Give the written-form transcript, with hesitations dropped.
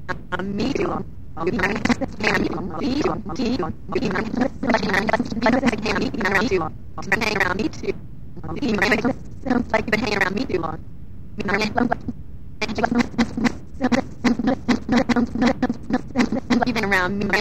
Me too. Sounds like you've been hanging around me too long. You've been around me,